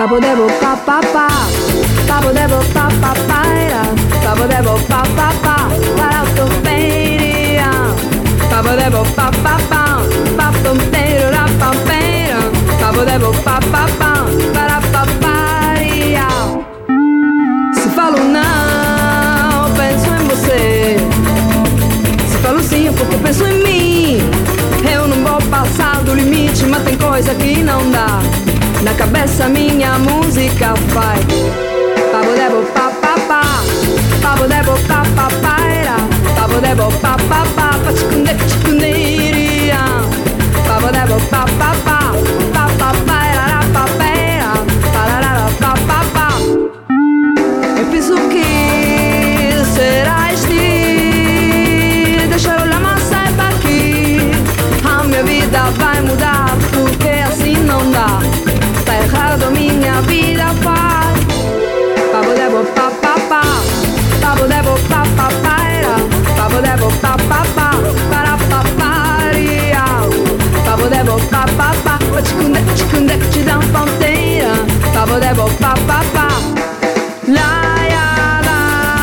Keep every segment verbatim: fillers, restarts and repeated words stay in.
Papo devo pa pa pa, papo devo pa pa pa, papo devo pa pa pa, para autoperia. Papo devo pa pa pa, papo inteiro da pampeira. Papo devo pa pa pa, para paparia. Se falo não, penso em você. Se falo sim, é porque penso em mim. Eu não vou passar do limite, mas tem coisa que não dá. Na cabeça minha música faz. Papo devo pa pa pa, papo devo pa pa pa, papo devo pa pa pa, pachicunde pachicunderia. Papo devo pa pa pa, pa pa pa, era pa pera, pararara pa pa pa. Eu penso que serás de deixar olhar, mas saiba que a minha vida vai mudar, porque assim não dá. Tá errado, minha vida faz. Papo devo pa pa pa, papo devo pa pa pa, papo devo pa pa pa, para paparia. Papo devo pa pa pa, pachicunde pachicunde que te dá uma ponteira. Papo devo pa pa pa, la ya la,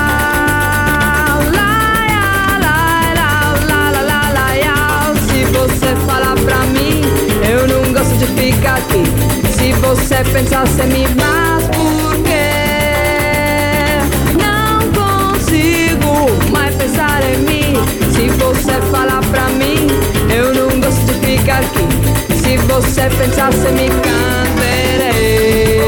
la ya la la la la la la ya. Se você falar pra mim, eu não gosto de ficar aqui. Se você pensasse em mim, mas por quê? Não consigo mais pensar em mim. Se você falar pra mim, eu não gosto de ficar aqui. Se você pensasse em mim, cantarei.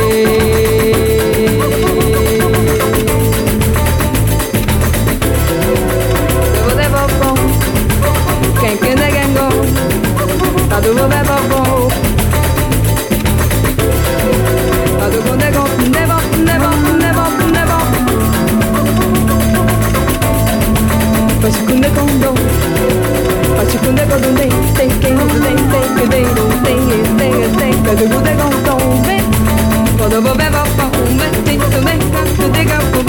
Devo devo bom, quem quem de quem go, tá devo devo bom. Pachicunde condom, pachicunde condom, tem tem quem tem tem tem tem tem tem tem pachicunde condom, vem, quando vou beber vou comer, tem também pachicunde condom,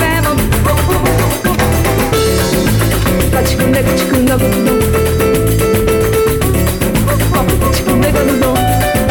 pachicunde pachicunde condom, pachicunde condom.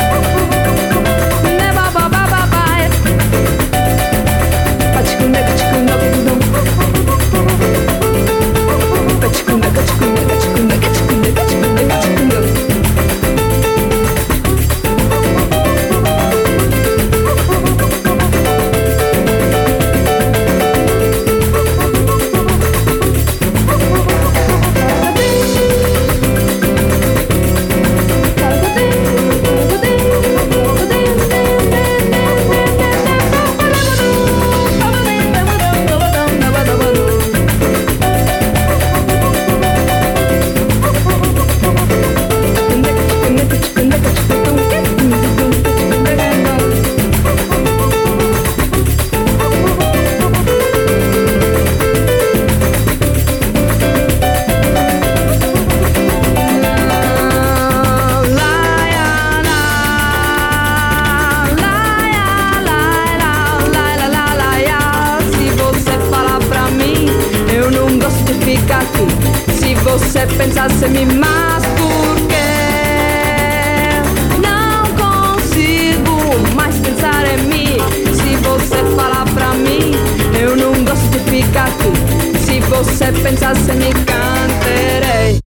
Se você pensasse em mim, mas por quê? Não consigo mais pensar em mim. Se você falar pra mim, eu não gosto de ficar aqui. Se você pensasse em mim, cantarei.